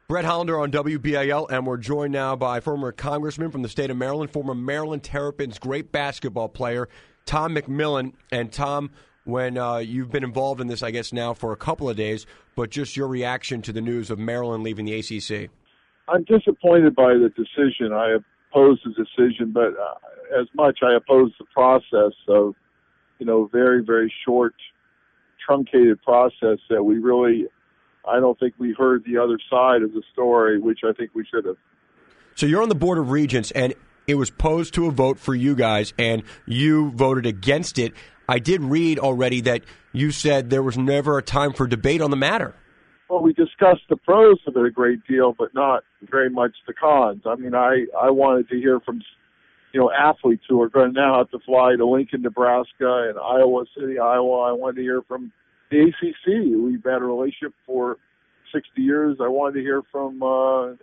Brett Hollander on WBAL, and we're joined now by former congressman from the state of Maryland, former Maryland Terrapins great basketball player, Tom McMillan. And Tom, when you've been involved in this, I guess now for a couple of days, but just your reaction to the news of Maryland leaving the ACC. I'm disappointed by the decision. I oppose the decision, but as much I oppose the process of, very, very short, truncated process that we really, I don't think we heard the other side of the story, which I think we should have. So you're on the Board of Regents, and it was posed to a vote for you guys, and you voted against it. I did read already that you said there was never a time for debate on the matter. Well, we discussed the pros of it a great deal, but not very much the cons. I mean, I wanted to hear from, athletes who are going to now have to fly to Lincoln, Nebraska, and Iowa City, Iowa. I wanted to hear from the ACC. We've had a relationship for 60 years. I wanted to hear from, our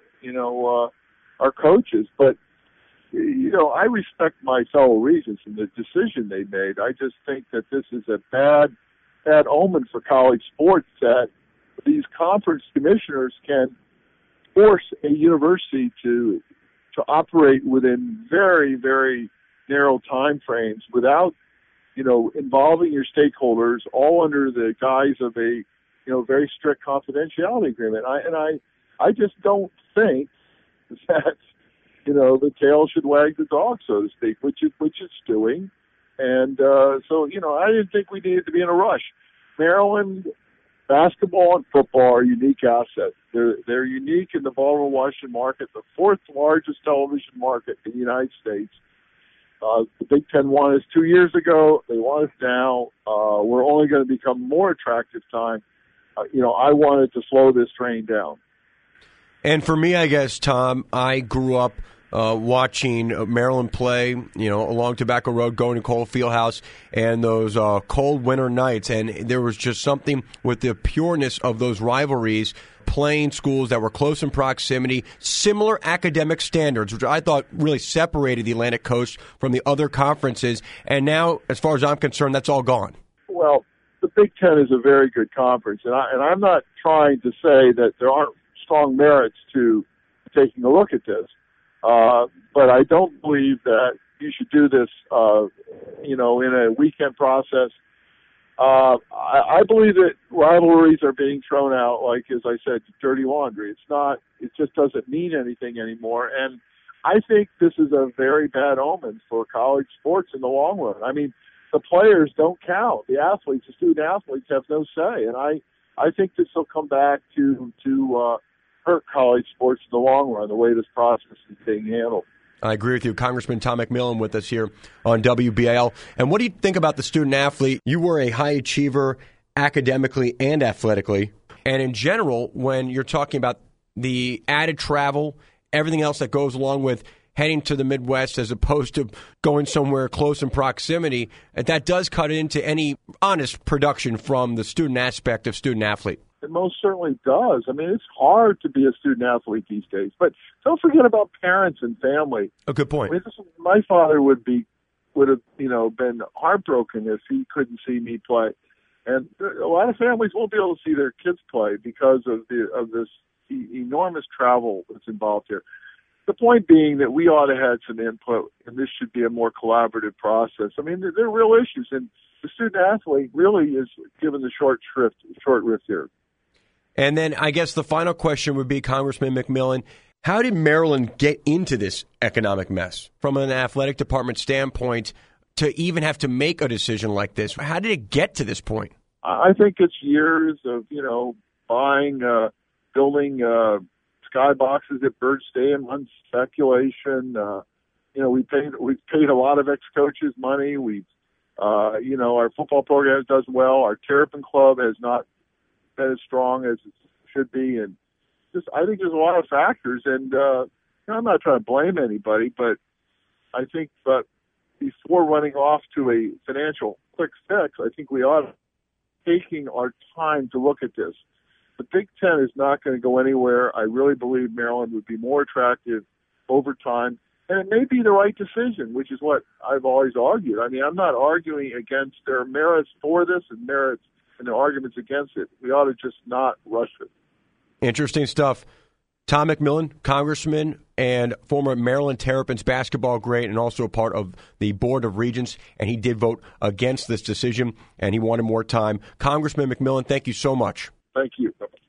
coaches. But, I respect my fellow regents and the decision they made. I just think that this is a bad omen for college sports that these conference commissioners can force a university to operate within very, very narrow time frames without, involving your stakeholders, all under the guise of a, very strict confidentiality agreement. I just don't think that, the tail should wag the dog, so to speak, which it's doing. And so, I didn't think we needed to be in a rush. Maryland basketball and football are unique assets. They're unique in the Baltimore, Washington market, the fourth largest television market in the United States. The Big Ten won us 2 years ago. They want us now. We're only going to become more attractive time. I wanted to slow this train down. And for me, I guess, Tom, I grew up watching Maryland play, along Tobacco Road, going to Cole Fieldhouse, and those cold winter nights. And there was just something with the pureness of those rivalries, playing schools that were close in proximity, similar academic standards, which I thought really separated the Atlantic Coast from the other conferences. And now, as far as I'm concerned, that's all gone. Well, the Big Ten is a very good conference, and I'm not trying to say that there aren't strong merits to taking a look at this. But I don't believe that you should do this, in a weekend process. I believe that rivalries are being thrown out, like, as I said, dirty laundry. It just doesn't mean anything anymore. And I think this is a very bad omen for college sports in the long run. I mean, the players don't count. The athletes, the student athletes have no say. And I think this will come back to hurt college sports in the long run, the way this process is being handled. I agree with you. Congressman Tom McMillan with us here on WBAL. And what do you think about the student athlete? You were a high achiever academically and athletically. And in general, when you're talking about the added travel, everything else that goes along with heading to the Midwest as opposed to going somewhere close in proximity, that does cut into any honest production from the student aspect of student athlete. It most certainly does. I mean, it's hard to be a student athlete these days. But don't forget about parents and family. A good point. I mean, my father would have been heartbroken if he couldn't see me play, and a lot of families won't be able to see their kids play because of this enormous travel that's involved here. The point being that we ought to have some input, and this should be a more collaborative process. I mean, there are real issues, and the student athlete really is given the short rift here. And then I guess the final question would be, Congressman McMillan, how did Maryland get into this economic mess from an athletic department standpoint to even have to make a decision like this? How did it get to this point? I think it's years of, building skyboxes at Bird Stadium on speculation. We paid a lot of ex-coaches money. Our football program does well. Our Terrapin Club has not been as strong as it should be, and I think there's a lot of factors. And I'm not trying to blame anybody, but I think before running off to a financial quick fix, I think we ought to taking our time to look at this. The Big Ten is not going to go anywhere. I really believe Maryland would be more attractive over time. And it may be the right decision, which is what I've always argued. I mean, I'm not arguing against their merits for this and merits and their arguments against it. We ought to just not rush it. Interesting stuff. Tom McMillan, Congressman and former Maryland Terrapins basketball great, and also a part of the Board of Regents, and he did vote against this decision, and he wanted more time. Congressman McMillan, thank you so much. Thank you.